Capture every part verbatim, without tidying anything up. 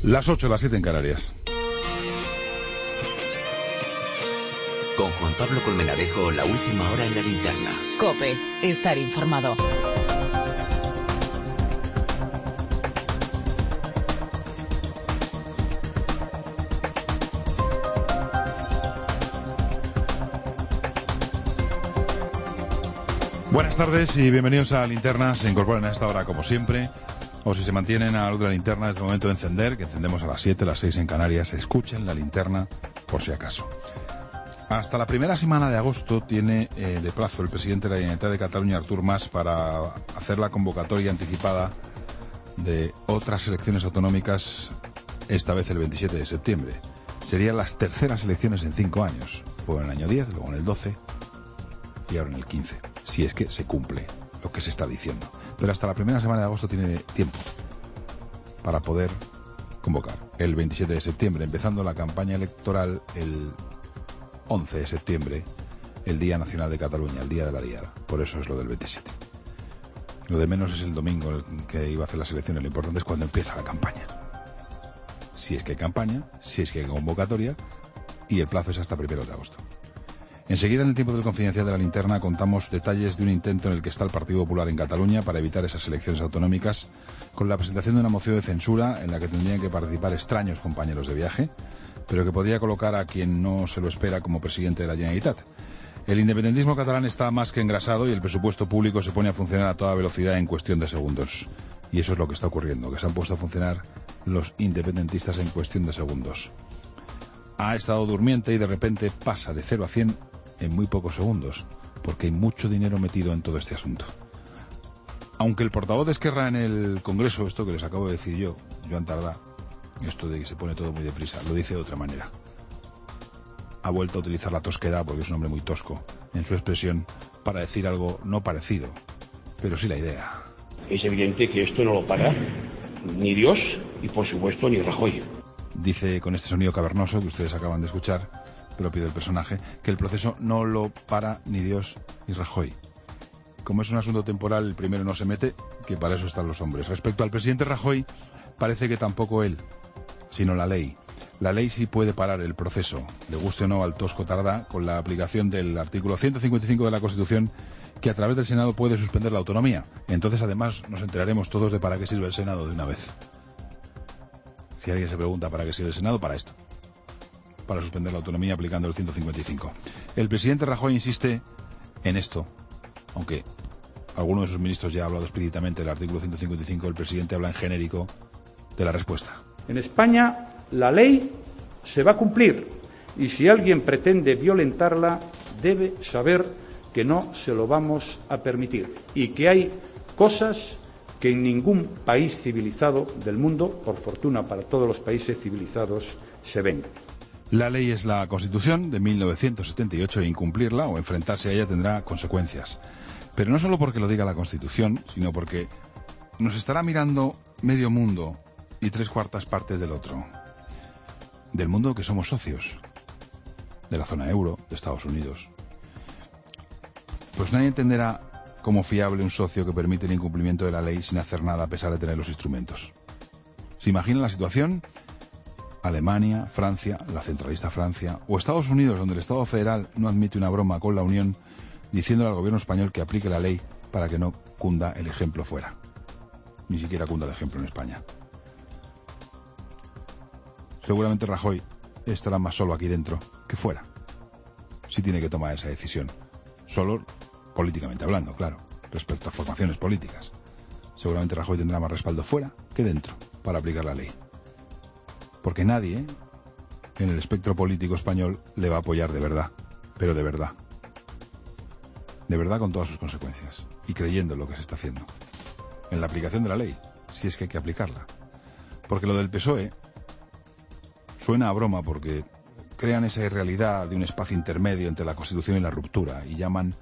Las ocho, las siete en Canarias. Con Juan Pablo Colmenarejo, la última hora en la linterna. COPE, estar informado. Buenas tardes y bienvenidos a Linterna. Se incorporan a esta hora como siempre, o si se mantienen a la luz de la linterna, es el momento de encender, que encendemos a las siete, las seis en Canarias. Escuchen la linterna por si acaso. Hasta la primera semana de agosto tiene eh, de plazo el presidente de la Generalitat de Cataluña, Artur Mas, para hacer la convocatoria anticipada de otras elecciones autonómicas, esta vez el veintisiete de septiembre. Serían las terceras elecciones en cinco años. Fue en el año diez, luego en el doce y ahora en el quince. Si es que se cumple lo que se está diciendo. Pero hasta la primera semana de agosto tiene tiempo para poder convocar. El veintisiete de septiembre, empezando la campaña electoral el once de septiembre, el Día Nacional de Cataluña, el Día de la Diada. Por eso es lo del veintisiete. Lo de menos es el domingo el que iba a hacer las elecciones. Lo importante es cuando empieza la campaña. Si es que hay campaña, si es que hay convocatoria, y el plazo es hasta primero de agosto. Enseguida, en el tiempo del Confidencial de la Linterna, contamos detalles de un intento en el que está el Partido Popular en Cataluña para evitar esas elecciones autonómicas, con la presentación de una moción de censura en la que tendrían que participar extraños compañeros de viaje, pero que podría colocar a quien no se lo espera como presidente de la Generalitat. El independentismo catalán está más que engrasado y el presupuesto público se pone a funcionar a toda velocidad en cuestión de segundos. Y eso es lo que está ocurriendo, que se han puesto a funcionar los independentistas en cuestión de segundos. Ha estado durmiente y de repente pasa de cero a cien en muy pocos segundos, porque hay mucho dinero metido en todo este asunto. Aunque el portavoz de Esquerra en el Congreso, esto que les acabo de decir yo, Joan Tardá, esto de que se pone todo muy deprisa, lo dice de otra manera. Ha vuelto a utilizar la tosquedad, porque es un hombre muy tosco, en su expresión, para decir algo no parecido, pero sí la idea. Es evidente que esto no lo para ni Dios y, por supuesto, ni Rajoy. Dice con este sonido cavernoso que ustedes acaban de escuchar, propio del personaje, que el proceso no lo para ni Dios ni Rajoy. Como es un asunto temporal, el primero no se mete, que para eso están los hombres. Respecto al presidente Rajoy, parece que tampoco él, sino la ley. La ley sí puede parar el proceso, le guste o no al tosco Tardá, con la aplicación del artículo ciento cincuenta y cinco de la Constitución, que a través del Senado puede suspender la autonomía. Entonces, además, nos enteraremos todos de para qué sirve el Senado de una vez. Si alguien se pregunta para qué sirve el Senado, para esto. Para suspender la autonomía aplicando el ciento cincuenta y cinco. El presidente Rajoy insiste en esto, aunque alguno de sus ministros ya ha hablado explícitamente del artículo ciento cincuenta y cinco, el presidente habla en genérico de la respuesta. En España la ley se va a cumplir y si alguien pretende violentarla debe saber que no se lo vamos a permitir y que hay cosas que en ningún país civilizado del mundo, por fortuna para todos los países civilizados, se ven. La ley es la Constitución de mil novecientos setenta y ocho e incumplirla o enfrentarse a ella tendrá consecuencias. Pero no solo porque lo diga la Constitución, sino porque nos estará mirando medio mundo y tres cuartas partes del otro. Del mundo que somos socios. De la zona euro, de Estados Unidos. Pues nadie entenderá como fiable un socio que permite el incumplimiento de la ley sin hacer nada a pesar de tener los instrumentos. ¿Se imaginan la situación? Alemania, Francia, la centralista Francia, o Estados Unidos, donde el Estado federal no admite una broma con la Unión, diciéndole al gobierno español que aplique la ley para que no cunda el ejemplo fuera. Ni siquiera cunda el ejemplo en España. Seguramente Rajoy estará más solo aquí dentro que fuera, si tiene que tomar esa decisión. Solo políticamente hablando, claro, respecto a formaciones políticas. Seguramente Rajoy tendrá más respaldo fuera que dentro para aplicar la ley. Porque nadie en el espectro político español le va a apoyar de verdad, pero de verdad. De verdad con todas sus consecuencias. Y creyendo en lo que se está haciendo. En la aplicación de la ley, si es que hay que aplicarla. Porque lo del P S O E suena a broma porque crean esa irrealidad de un espacio intermedio entre la Constitución y la ruptura y llaman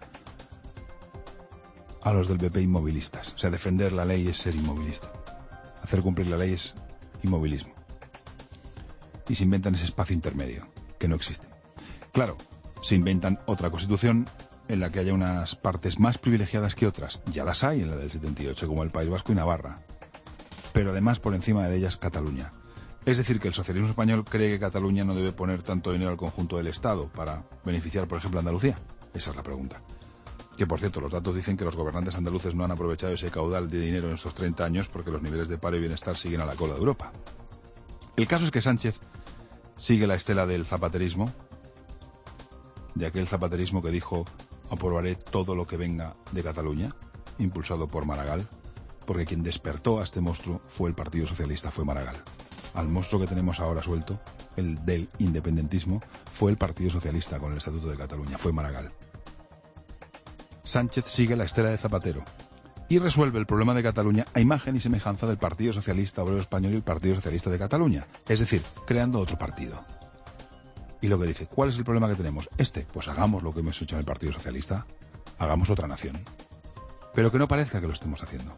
a los del P P inmovilistas. O sea, defender la ley es ser inmovilista. Hacer cumplir la ley es inmovilismo. Y se inventan ese espacio intermedio, que no existe. Claro, se inventan otra Constitución en la que haya unas partes más privilegiadas que otras. Ya las hay en la del setenta y ocho, como el País Vasco y Navarra. Pero además, por encima de ellas, Cataluña. Es decir, que el socialismo español cree que Cataluña no debe poner tanto dinero al conjunto del Estado para beneficiar, por ejemplo, a Andalucía. Esa es la pregunta. Que, por cierto, los datos dicen que los gobernantes andaluces no han aprovechado ese caudal de dinero en estos treinta años porque los niveles de paro y bienestar siguen a la cola de Europa. El caso es que Sánchez sigue la estela del zapaterismo, de aquel zapaterismo que dijo: aprobaré todo lo que venga de Cataluña, impulsado por Maragall, porque quien despertó a este monstruo fue el Partido Socialista, fue Maragall. Al monstruo que tenemos ahora suelto, el del independentismo, fue el Partido Socialista con el Estatuto de Cataluña, fue Maragall. Sánchez sigue la estela de Zapatero y resuelve el problema de Cataluña a imagen y semejanza del Partido Socialista Obrero Español y el Partido Socialista de Cataluña, es decir, creando otro partido. Y lo que dice, ¿cuál es el problema que tenemos? Este, pues hagamos lo que hemos hecho en el Partido Socialista, hagamos otra nación. Pero que no parezca que lo estemos haciendo.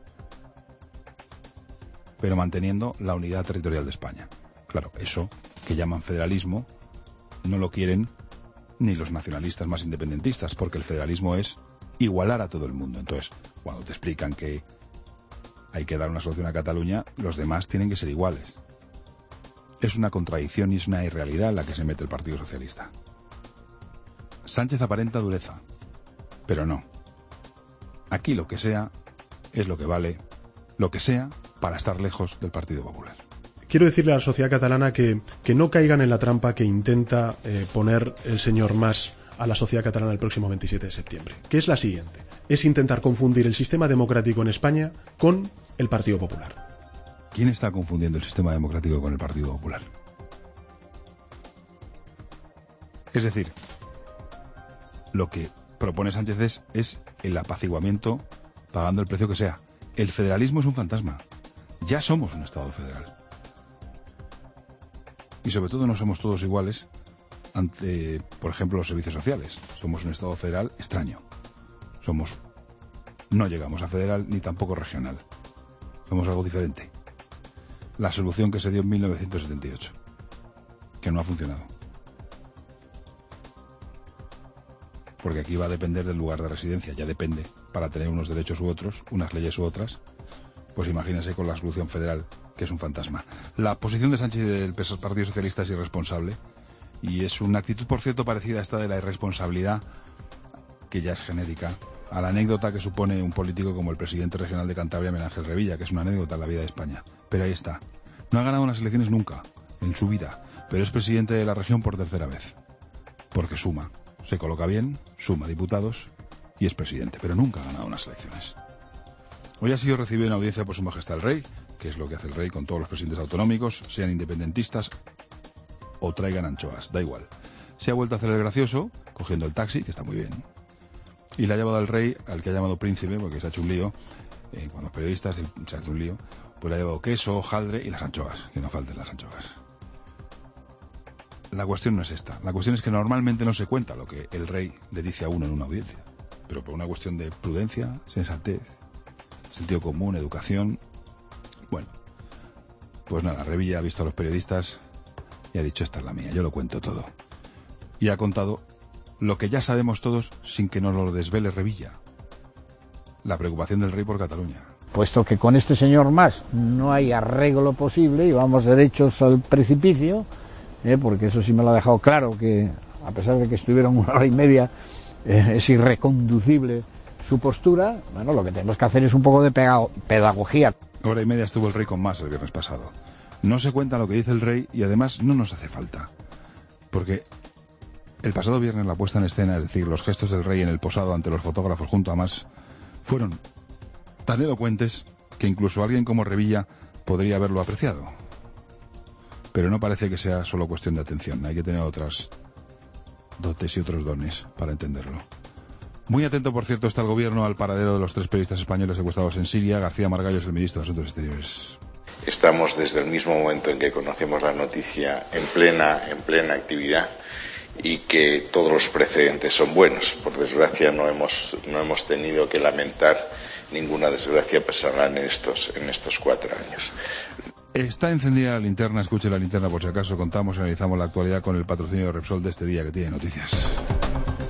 Pero manteniendo la unidad territorial de España. Claro, eso que llaman federalismo no lo quieren ni los nacionalistas más independentistas, porque el federalismo es igualar a todo el mundo. Entonces, cuando te explican que hay que dar una solución a Cataluña, los demás tienen que ser iguales. Es una contradicción y es una irrealidad en la que se mete el Partido Socialista. Sánchez aparenta dureza, pero no. Aquí lo que sea es lo que vale, lo que sea, para estar lejos del Partido Popular. Quiero decirle a la sociedad catalana que, que no caigan en la trampa que intenta eh, poner el señor Mas a la sociedad catalana el próximo veintisiete de septiembre, que es la siguiente: es intentar confundir el sistema democrático en España con el Partido Popular. ¿Quién está confundiendo el sistema democrático con el Partido Popular? Es decir, lo que propone Sánchez es, es el apaciguamiento pagando el precio que sea. El federalismo es un fantasma. Ya somos un Estado federal. Y sobre todo no somos todos iguales ante, por ejemplo, los servicios sociales. Somos un Estado federal extraño. Somos, no llegamos a federal ni tampoco regional. Somos algo diferente. La solución que se dio en mil novecientos setenta y ocho, que no ha funcionado. Porque aquí va a depender del lugar de residencia, ya depende, para tener unos derechos u otros, unas leyes u otras. Pues imagínense con la solución federal, que es un fantasma. La posición de Sánchez y del Partido Socialista es irresponsable, y es una actitud, por cierto, parecida a esta de la irresponsabilidad, que ya es genérica, a la anécdota que supone un político como el presidente regional de Cantabria, Miguel Ángel Revilla, que es una anécdota en la vida de España. Pero ahí está. No ha ganado unas elecciones nunca, en su vida, pero es presidente de la región por tercera vez. Porque suma. Se coloca bien, suma diputados y es presidente, pero nunca ha ganado unas elecciones. Hoy ha sido recibido en audiencia por Su Majestad el Rey, que es lo que hace el Rey con todos los presidentes autonómicos, sean independentistas o traigan anchoas, da igual. Se ha vuelto a hacer el gracioso, cogiendo el taxi, que está muy bien, y le ha llevado al Rey, al que ha llamado príncipe, porque se ha hecho un lío, eh, cuando los periodistas se ha hecho un lío, pues le ha llevado queso, hojaldre y las anchoas, que no falten las anchoas. La cuestión no es esta. La cuestión es que normalmente no se cuenta lo que el Rey le dice a uno en una audiencia. Pero por una cuestión de prudencia, sensatez, sentido común, educación. Bueno, pues nada, Revilla ha visto a los periodistas y ha dicho: esta es la mía, yo lo cuento todo. Y ha contado lo que ya sabemos todos sin que nos lo desvele Revilla. La preocupación del Rey por Cataluña. Puesto que con este señor Mas no hay arreglo posible y vamos derechos al precipicio, Eh, porque eso sí me lo ha dejado claro, que a pesar de que estuvieron una hora y media, eh, es irreconducible su postura. Bueno, lo que tenemos que hacer es un poco de pedagogía. Hora y media estuvo el Rey con Mas el viernes pasado. No se cuenta lo que dice el Rey y además no nos hace falta. Porque el pasado viernes la puesta en escena, es decir, los gestos del Rey en el posado ante los fotógrafos junto a Mas, fueron tan elocuentes que incluso alguien como Revilla podría haberlo apreciado. Pero no parece que sea solo cuestión de atención. Hay que tener otras dotes y otros dones para entenderlo. Muy atento, por cierto, está el gobierno al paradero de los tres periodistas españoles secuestrados en Siria. García Margallo es el ministro de Asuntos Exteriores. Estamos desde el mismo momento en que conocemos la noticia en plena, en plena actividad, y que todos los precedentes son buenos. Por desgracia no hemos, no hemos tenido que lamentar ninguna desgracia personal en estos, en estos cuatro años. Está encendida la linterna, escuche la linterna por si acaso. Contamos y analizamos la actualidad con el patrocinio de Repsol de este día que tiene noticias.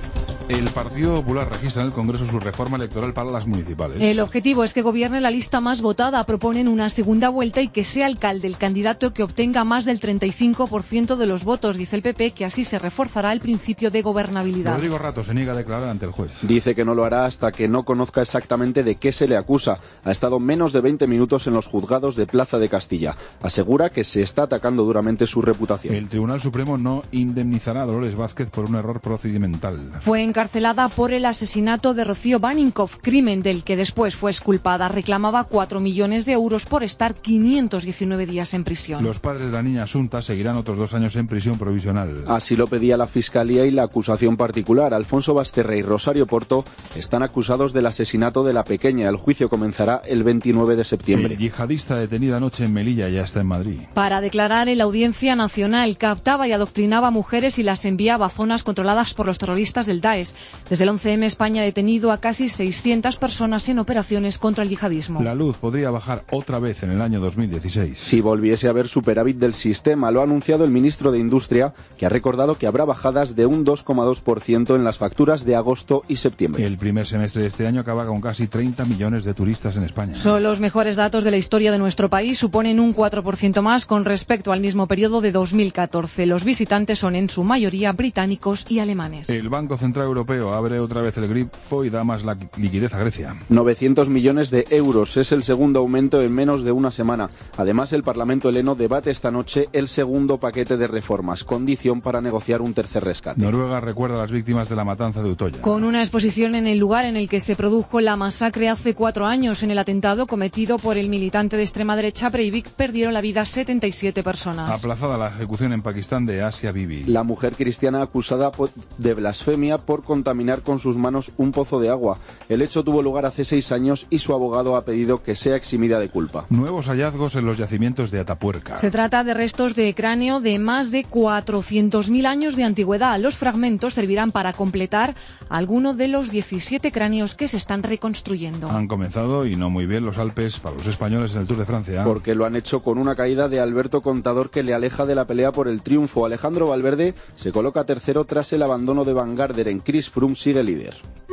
El Partido Popular registra en el Congreso su reforma electoral para las municipales. El objetivo es que gobierne la lista más votada. Proponen una segunda vuelta y que sea alcalde el candidato que obtenga más del treinta y cinco por ciento de los votos. Dice el P P que así se reforzará el principio de gobernabilidad. Rodrigo Rato se niega a declarar ante el juez. Dice que no lo hará hasta que no conozca exactamente de qué se le acusa. Ha estado menos de veinte minutos en los juzgados de Plaza de Castilla. Asegura que se está atacando duramente su reputación. El Tribunal Supremo no indemnizará a Dolores Vázquez por un error procedimental. Fue encarcelada por el asesinato de Rocío Baninkoff, crimen del que después fue exculpada. Reclamaba cuatro millones de euros por estar quinientos diecinueve días en prisión. Los padres de la niña Asunta seguirán otros dos años en prisión provisional. Así lo pedía la Fiscalía y la acusación particular. Alfonso Basterra y Rosario Porto están acusados del asesinato de la pequeña. El juicio comenzará el veintinueve de septiembre. El yihadista detenido anoche en Melilla ya está en Madrid. Para declarar en la Audiencia Nacional, captaba y adoctrinaba a mujeres y las enviaba a zonas controladas por los terroristas del Daesh. Desde el once eme España ha detenido a casi seiscientas personas en operaciones contra el yihadismo. La luz podría bajar otra vez en el año dos mil dieciséis. Si volviese a haber superávit del sistema, lo ha anunciado el ministro de Industria, que ha recordado que habrá bajadas de un dos coma dos por ciento en las facturas de agosto y septiembre. El primer semestre de este año acaba con casi treinta millones de turistas en España. Son los mejores datos de la historia de nuestro país, suponen un cuatro por ciento más con respecto al mismo periodo de dos mil catorce. Los visitantes son en su mayoría británicos y alemanes. El Banco Central Europeo abre otra vez el grifo y da más la liquidez a Grecia. novecientos millones de euros es el segundo aumento en menos de una semana. Además, el Parlamento heleno debate esta noche el segundo paquete de reformas, condición para negociar un tercer rescate. Noruega recuerda a las víctimas de la matanza de Utoya. Con una exposición en el lugar en el que se produjo la masacre hace cuatro años. En el atentado cometido por el militante de extrema derecha Breivik perdieron la vida setenta y siete personas. Aplazada la ejecución en Pakistán de Asia Bibi. La mujer cristiana acusada de blasfemia por contaminar con sus manos un pozo de agua. El hecho tuvo lugar hace seis años y su abogado ha pedido que sea eximida de culpa. Nuevos hallazgos en los yacimientos de Atapuerca. Se trata de restos de cráneo de más de cuatrocientos mil años de antigüedad. Los fragmentos servirán para completar alguno de los diecisiete cráneos que se están reconstruyendo. Han comenzado, y no muy bien, los Alpes para los españoles en el Tour de Francia. Porque lo han hecho con una caída de Alberto Contador que le aleja de la pelea por el triunfo. Alejandro Valverde se coloca tercero tras el abandono de Van Garderen. Chris Froome sigue líder.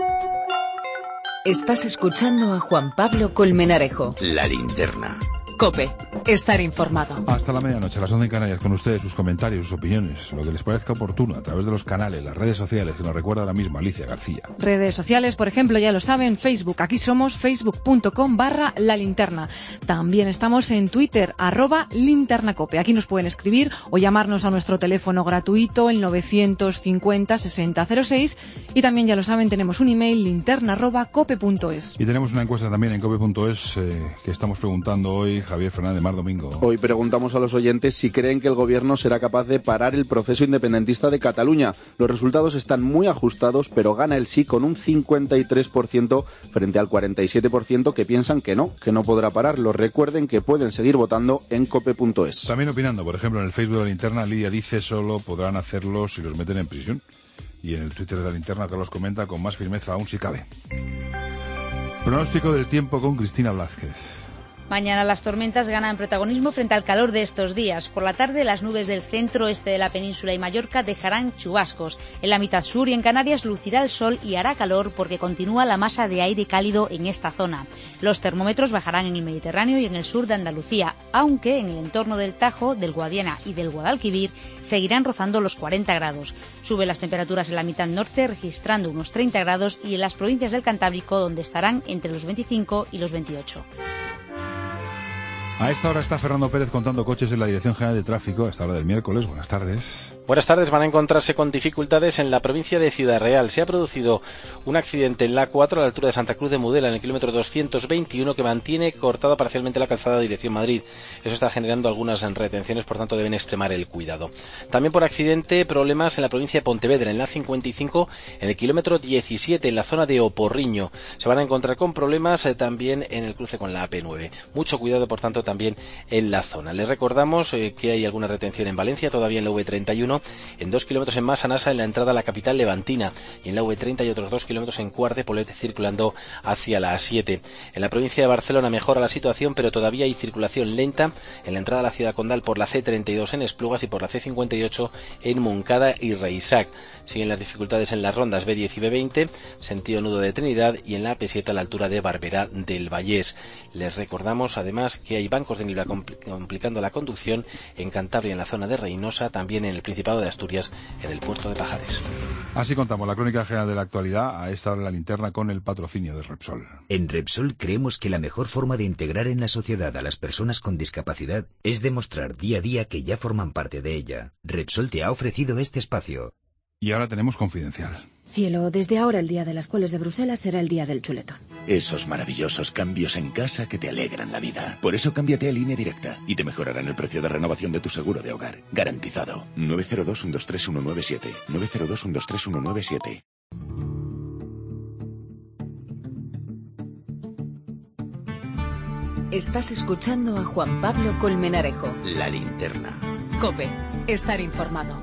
Estás escuchando a Juan Pablo Colmenarejo. La linterna. COPE. Estar informado. Hasta la medianoche, a las once en Canarias, con ustedes, sus comentarios, sus opiniones, lo que les parezca oportuno, a través de los canales, las redes sociales, que nos recuerda ahora mismo Alicia García. Redes sociales, por ejemplo, ya lo saben, Facebook. Aquí somos facebook.com barra la linterna. También estamos en Twitter, arroba linternacope. Aquí nos pueden escribir o llamarnos a nuestro teléfono gratuito, el novecientos cincuenta sesenta cero seis. Y también, ya lo saben, tenemos un email, linterna arroba cope punto es. Y tenemos una encuesta también en cope punto es eh, que estamos preguntando hoy, Javier Fernández Mar Domingo. Hoy preguntamos a los oyentes si creen que el gobierno será capaz de parar el proceso independentista de Cataluña. Los resultados están muy ajustados, pero gana el sí con un cincuenta y tres por ciento frente al cuarenta y siete por ciento que piensan que no, que no podrá pararlo. Recuerden que pueden seguir votando en cope punto es. También opinando, por ejemplo, en el Facebook de la linterna, Lidia dice solo podrán hacerlo si los meten en prisión. Y en el Twitter de la linterna, Carlos comenta con más firmeza aún si cabe. Pronóstico del tiempo con Cristina Blázquez. Mañana las tormentas ganan protagonismo frente al calor de estos días. Por la tarde las nubes del centro-este de la península y Mallorca dejarán chubascos. En la mitad sur y en Canarias lucirá el sol y hará calor porque continúa la masa de aire cálido en esta zona. Los termómetros bajarán en el Mediterráneo y en el sur de Andalucía, aunque en el entorno del Tajo, del Guadiana y del Guadalquivir seguirán rozando los cuarenta grados. Suben las temperaturas en la mitad norte registrando unos treinta grados y en las provincias del Cantábrico donde estarán entre los veinticinco y los veintiocho. A esta hora está Fernando Pérez contando coches en la Dirección General de Tráfico, a esta hora del miércoles. Buenas tardes. Buenas tardes. Van a encontrarse con dificultades en la provincia de Ciudad Real. Se ha producido un accidente en la A cuatro a la altura de Santa Cruz de Mudela, en el kilómetro doscientos veintiuno, que mantiene cortada parcialmente la calzada de dirección Madrid. Eso está generando algunas retenciones, por tanto deben extremar el cuidado. También por accidente, problemas en la provincia de Pontevedra, en la A cincuenta y cinco, en el kilómetro diecisiete, en la zona de Oporriño. Se van a encontrar con problemas eh, también en el cruce con la A P nueve. Mucho cuidado, por tanto, tráfico también en la zona. Les recordamos eh, que hay alguna retención en Valencia, todavía en la V treinta y uno, en dos kilómetros en Massanassa, en la entrada a la capital levantina, y en la V treinta y otros dos kilómetros en Quart de Poblet, circulando hacia la A siete. En la provincia de Barcelona mejora la situación, pero todavía hay circulación lenta en la entrada a la ciudad condal por la C treinta y dos en Esplugas y por la C cincuenta y ocho en Moncada y Reisac. Siguen las dificultades en las rondas B diez y B veinte, sentido nudo de Trinidad, y en la A P siete a la altura de Barberá del Vallés. Les recordamos además que hay bancos de niebla compl- complicando la conducción en Cantabria, en la zona de Reynosa, también en el Principado de Asturias, en el puerto de Pajares. Así contamos la crónica general de la actualidad, a esta hora en la linterna, con el patrocinio de Repsol. En Repsol creemos que la mejor forma de integrar en la sociedad a las personas con discapacidad es demostrar día a día que ya forman parte de ella. Repsol te ha ofrecido este espacio. Y ahora tenemos Confidencial. Cielo, desde ahora el día de las coles de Bruselas será el día del chuletón. Esos maravillosos cambios en casa que te alegran la vida. Por eso cámbiate a Línea Directa y te mejorarán el precio de renovación de tu seguro de hogar. Garantizado. nueve cero dos, uno dos tres, uno nueve siete. nueve cero dos, uno dos tres, uno nueve siete. Estás escuchando a Juan Pablo Colmenarejo. La linterna. COPE. Estar informado.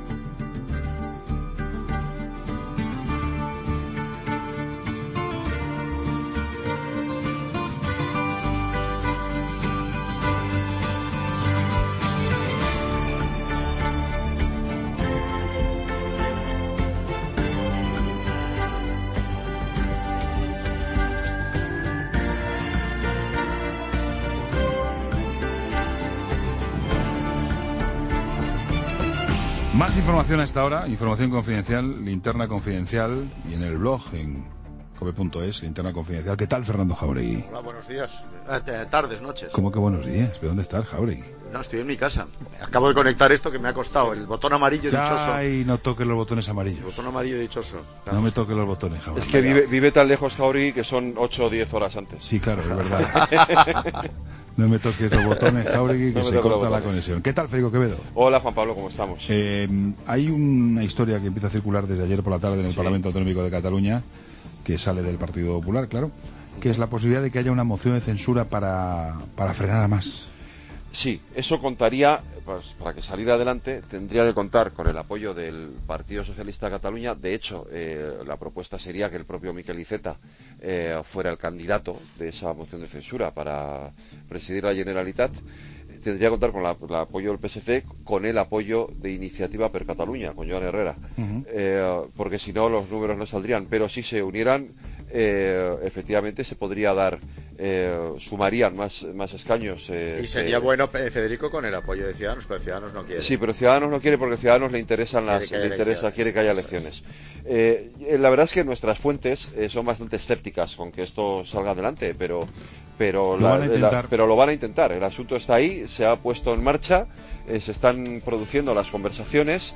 Más información a esta hora, información confidencial, linterna confidencial, y en el blog en cope punto es, linterna confidencial. ¿Qué tal, Fernando Jauregui? Hola, buenos días. Eh, tardes, noches. ¿Cómo que buenos días? ¿De dónde estás, Jauregui? No, estoy en mi casa. Acabo de conectar esto que me ha costado, el botón amarillo dichoso. Ay, no toques los botones amarillos. El botón amarillo dichoso. No me toques los botones, Jauregui. Es que vive, vive tan lejos, Jauregui, que son ocho o diez horas antes. Sí, claro, es verdad. No me toques los botones, Jauregui, que no se corta la conexión. ¿Qué tal, Federico Quevedo? Hola, Juan Pablo, ¿cómo estamos? Eh, hay una historia que empieza a circular desde ayer por la tarde en el sí. Parlamento Autonómico de Cataluña, que sale del Partido Popular, claro, que es la posibilidad de que haya una moción de censura para, para frenar a Mas. Sí, eso contaría, pues para que saliera adelante, tendría que contar con el apoyo del Partido Socialista de Cataluña. De hecho, eh, la propuesta sería que el propio Miquel Iceta eh, fuera el candidato de esa moción de censura para presidir la Generalitat. Tendría que contar con la, el apoyo del P S C, con el apoyo de Iniciativa per Catalunya, con Joan Herrera, uh-huh. eh, porque si no los números no saldrían. Pero si se unieran, eh, efectivamente se podría dar, eh, sumarían más, más escaños. Eh, y sería eh, bueno, Federico, con el apoyo de Ciudadanos, pero Ciudadanos no quiere. Sí, pero Ciudadanos no quiere porque Ciudadanos le interesan las, quiere le interesa, quiere que haya elecciones. Eh, la verdad es que nuestras fuentes eh, son bastante escépticas con que esto salga adelante, pero pero lo, la, van a intentar. La, pero lo van a intentar. El asunto está ahí, se ha puesto en marcha, eh, se están produciendo las conversaciones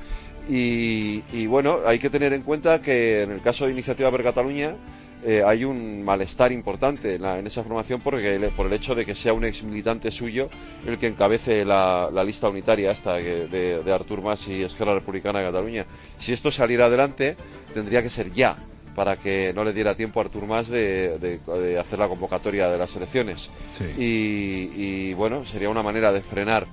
y, y bueno, hay que tener en cuenta que en el caso de Iniciativa per Catalunya eh, hay un malestar importante en, la, en esa formación porque por el hecho de que sea un ex militante suyo el que encabece la, la lista unitaria esta de, de, de Artur Mas y Esquerra Republicana de Cataluña. Si esto saliera adelante, tendría que ser ya, para que no le diera tiempo a Artur Mas de, de, de hacer la convocatoria de las elecciones. Sí. Y, y bueno, sería una manera de frenar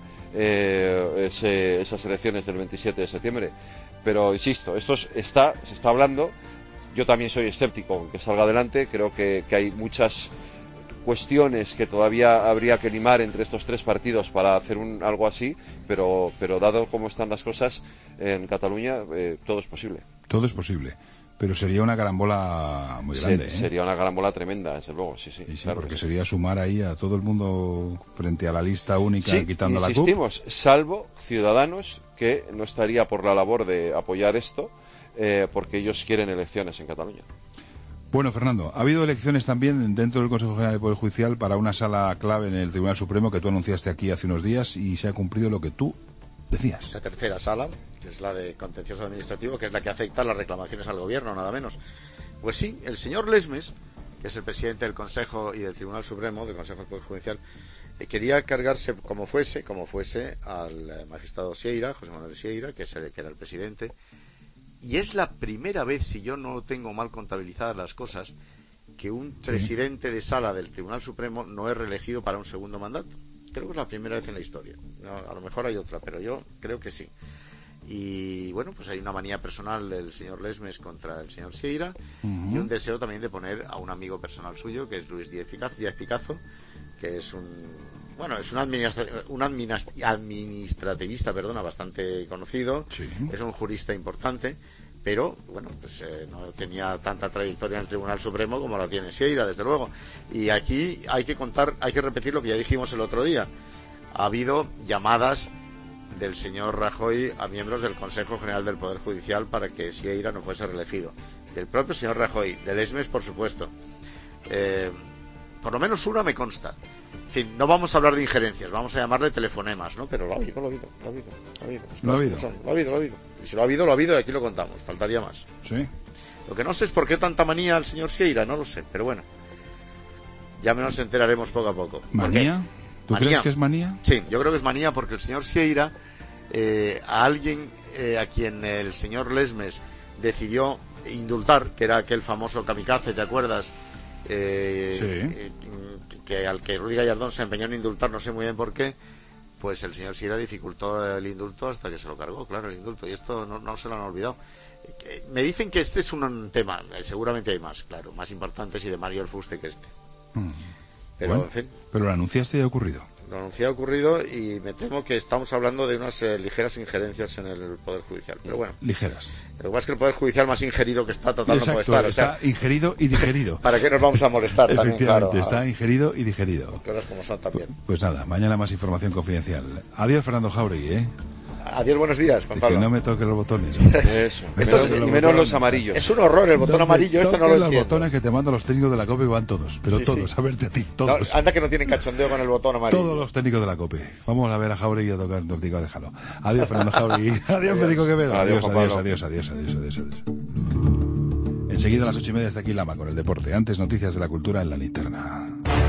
eh, ese, esas elecciones del veintisiete de septiembre. Pero insisto, esto está, se está hablando. Yo también soy escéptico que salga adelante. Creo que, que hay muchas cuestiones que todavía habría que limar entre estos tres partidos para hacer un, algo así, pero, pero dado cómo están las cosas en Cataluña, eh, todo es posible. Todo es posible. Pero sería una carambola muy grande. Se, ¿eh? Sería una carambola tremenda, desde luego, sí, sí. sí, sí claro porque sí. sería sumar ahí a todo el mundo frente a la lista única, sí, quitando la C U P. Insistimos, salvo Ciudadanos, que no estaría por la labor de apoyar esto, eh, porque ellos quieren elecciones en Cataluña. Bueno, Fernando, ha habido elecciones también dentro del Consejo General de Poder Judicial para una sala clave en el Tribunal Supremo que tú anunciaste aquí hace unos días y se ha cumplido lo que tú decías. La tercera sala, que es la de contencioso administrativo, que es la que afecta a las reclamaciones al gobierno, nada menos. Pues sí, el señor Lesmes, que es el presidente del Consejo y del Tribunal Supremo, del Consejo del Poder Judicial, eh, quería cargarse como fuese, como fuese, al eh, magistrado Sieira, José Manuel Sieira, que, es el, que era el presidente. Y es la primera vez, si yo no tengo mal contabilizadas las cosas, que un sí. presidente de sala del Tribunal Supremo no es reelegido para un segundo mandato. Creo que es la primera vez en la historia. No, a lo mejor hay otra, pero yo creo que sí. Y bueno, pues hay una manía personal del señor Lesmes contra el señor Sieira, uh-huh. y un deseo también de poner a un amigo personal suyo, que es Luis Díaz Picazo, que es un bueno es un, administra un administ administrativista perdona bastante conocido, sí. Es un jurista importante, pero bueno, pues eh, no tenía tanta trayectoria en el Tribunal Supremo como la tiene Sieira, desde luego. Y aquí hay que contar, hay que repetir lo que ya dijimos el otro día. Ha habido llamadas del señor Rajoy a miembros del Consejo General del Poder Judicial para que Sieira no fuese reelegido. Del propio señor Rajoy, del Lesmes, por supuesto. Eh, por lo menos una me consta. En fin, no vamos a hablar de injerencias, vamos a llamarle telefonemas, ¿no? Pero lo ha habido, lo ha habido, lo ha habido. Lo ha habido, lo ha habido. Lo ha habido, lo ha habido. Y si lo ha habido, lo ha habido y aquí lo contamos, faltaría más. Sí. Lo que no sé es por qué tanta manía al señor Sieira, no lo sé, pero bueno. Ya nos enteraremos poco a poco. ¿Manía? ¿Tú manía? ¿Crees que es manía? Sí, yo creo que es manía porque el señor Sieira, eh, a alguien eh, a quien el señor Lesmes decidió indultar, que era aquel famoso kamikaze, ¿te acuerdas? Eh, sí. eh, que al que Rudy Gallardón se empeñó en indultar, no sé muy bien por qué, pues el señor Sieira dificultó el indulto hasta que se lo cargó, claro, el indulto, y esto no, no se lo han olvidado. Eh, me dicen que este es un tema, eh, seguramente hay más, claro, más importantes y de Mario el Fuste que este. Mm. Pero, bueno, en fin. Pero lo anunciaste y ha ocurrido. Lo anuncié ha ocurrido y me temo que estamos hablando de unas eh, ligeras injerencias en el Poder Judicial. Pero bueno. Ligeras. Lo que pasa es que el Poder Judicial más ingerido que está, total, exacto, no puede estar. Está o sea, ingerido y digerido. ¿Para qué nos vamos a molestar también? Claro. Está ingerido y digerido. Cosas como son también. Pues nada, mañana más información confidencial. Adiós, Fernando Jauregui, ¿eh? Adiós, buenos días, Juan Pablo. Que no me toquen los botones. Eso. Esto es, y menos los amarillos. Es un horror el botón no amarillo, esto no lo entiendo. Los botones que te mandan los técnicos de la COPE van todos, pero sí, todos, sí. A verte a ti, todos. No, anda que no tienen cachondeo con el botón amarillo. Todos los técnicos de la COPE. Vamos a ver a Jauregui y a tocar, no digo, déjalo. Adiós, Fernando Jauregui. Adiós, adiós, Federico Quevedo. Adiós, adiós, adiós, adiós, adiós, adiós, adiós. Enseguida a las ocho y media está aquí Lama con el deporte. Antes, noticias de la cultura en La Linterna.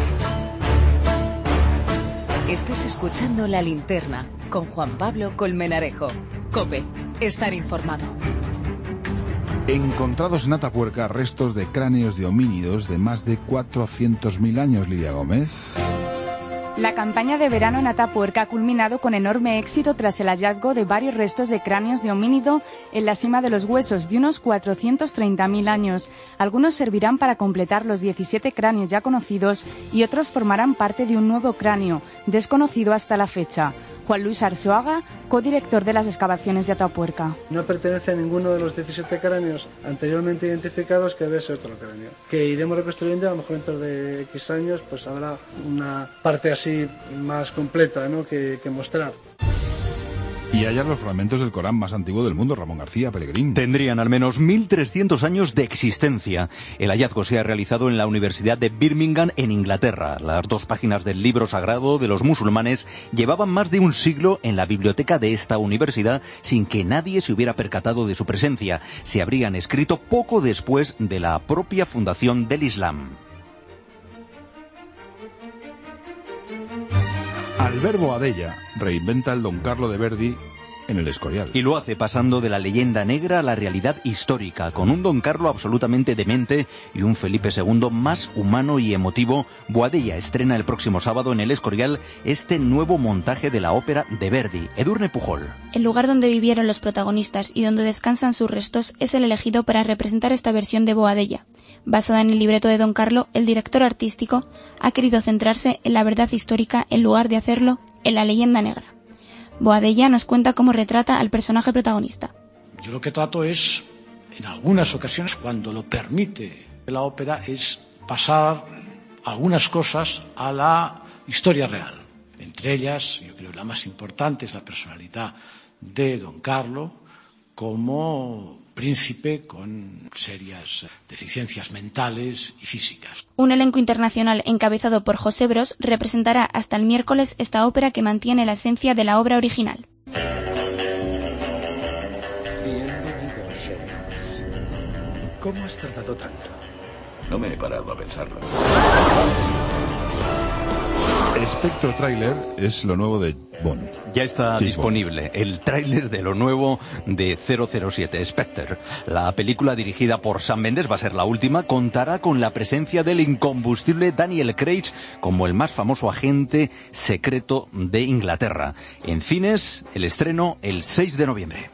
Estás escuchando La Linterna con Juan Pablo Colmenarejo. COPE. Estar informado. Encontrados en Atapuerca restos de cráneos de homínidos de más de cuatrocientos mil años, Lidia Gómez. La campaña de verano en Atapuerca ha culminado con enorme éxito tras el hallazgo de varios restos de cráneos de homínido en la cima de los huesos de unos cuatrocientos treinta mil años. Algunos servirán para completar los diecisiete cráneos ya conocidos y otros formarán parte de un nuevo cráneo, desconocido hasta la fecha. Juan Luis Arzuaga, codirector de las excavaciones de Atapuerca. No pertenece a ninguno de los diecisiete cráneos anteriormente identificados, que debe ser otro cráneo, que iremos reconstruyendo. A lo mejor dentro de X años pues habrá una parte así más completa, ¿no?, que, que mostrar. Y hallar los fragmentos del Corán más antiguo del mundo, Ramón García Pellegrín. Tendrían al menos mil trescientos años de existencia. El hallazgo se ha realizado en la Universidad de Birmingham, en Inglaterra. Las dos páginas del libro sagrado de los musulmanes llevaban más de un siglo en la biblioteca de esta universidad sin que nadie se hubiera percatado de su presencia. Se habrían escrito poco después de la propia fundación del Islam. Albert Boadella reinventa el Don Carlo de Verdi en el Escorial. Y lo hace pasando de la leyenda negra a la realidad histórica, con un Don Carlo absolutamente demente y un Felipe segundo más humano y emotivo. Boadella estrena el próximo sábado en el Escorial este nuevo montaje de la ópera de Verdi. Edurne Pujol. El lugar donde vivieron los protagonistas y donde descansan sus restos es el elegido para representar esta versión de Boadella. Basada en el libreto de Don Carlo, el director artístico ha querido centrarse en la verdad histórica en lugar de hacerlo en la leyenda negra. Boadella nos cuenta cómo retrata al personaje protagonista. Yo lo que trato es, en algunas ocasiones, cuando lo permite la ópera, es pasar algunas cosas a la historia real. Entre ellas, yo creo que la más importante es la personalidad de Don Carlo como príncipe con serias deficiencias mentales y físicas. Un elenco internacional encabezado por José Bros representará hasta el miércoles esta ópera que mantiene la esencia de la obra original. Bienvenidos, señores. ¿Cómo has tardado tanto? No me he parado a pensarlo. Spectre Trailer es lo nuevo de Bond. Ya está Sí, disponible el tráiler de lo nuevo de cero cero siete, Spectre. La película, dirigida por Sam Mendes, va a ser la última. Contará con la presencia del incombustible Daniel Craig como el más famoso agente secreto de Inglaterra. En cines, el estreno el seis de noviembre.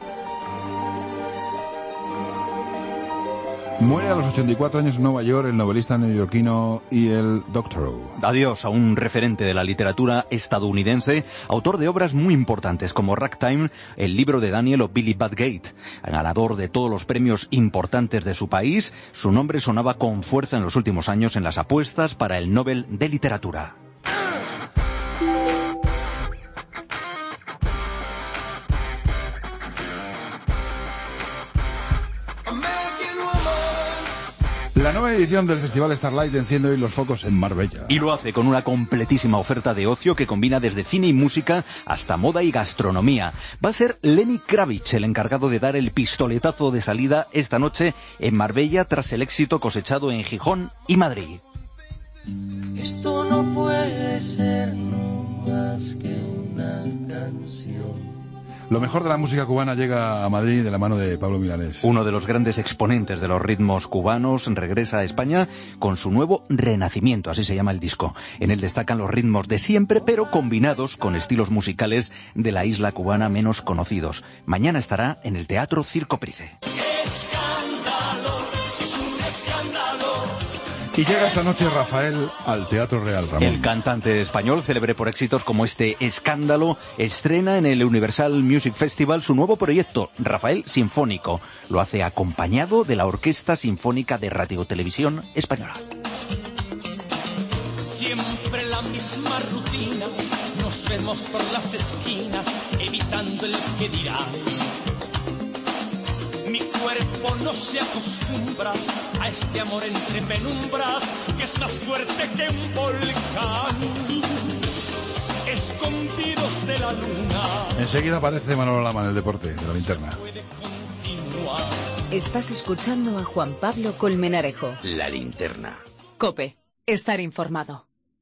Muere a los ochenta y cuatro años en Nueva York el novelista neoyorquino E L Doctorow. Adiós a un referente de la literatura estadounidense, autor de obras muy importantes como Ragtime, El libro de Daniel o Billy Bathgate. Ganador de todos los premios importantes de su país, su nombre sonaba con fuerza en los últimos años en las apuestas para el Nobel de Literatura. La nueva edición del Festival Starlight enciende hoy los focos en Marbella. Y lo hace con una completísima oferta de ocio que combina desde cine y música hasta moda y gastronomía. Va a ser Lenny Kravitz el encargado de dar el pistoletazo de salida esta noche en Marbella tras el éxito cosechado en Gijón y Madrid. Esto no puede ser no más que una canción. Lo mejor de la música cubana llega a Madrid de la mano de Pablo Milanés. Uno de los grandes exponentes de los ritmos cubanos regresa a España con su nuevo Renacimiento, así se llama el disco. En él destacan los ritmos de siempre, pero combinados con estilos musicales de la isla cubana menos conocidos. Mañana estará en el Teatro Circo Price. Escándalo, es un escándalo. Y llega esta noche Rafael al Teatro Real, Ramón. El cantante español, célebre por éxitos como este Escándalo, estrena en el Universal Music Festival su nuevo proyecto, Rafael Sinfónico. Lo hace acompañado de la Orquesta Sinfónica de Radio Televisión Española. Siempre la misma rutina, nos vemos por las esquinas, evitando el que dirán. Mi cuerpo no se acostumbra a este amor entre penumbras que es más fuerte que un volcán. Escondidos de la luna. Enseguida aparece Manolo Lama en el deporte de la linterna. Estás escuchando a Juan Pablo Colmenarejo. La linterna. COPE. Estar informado.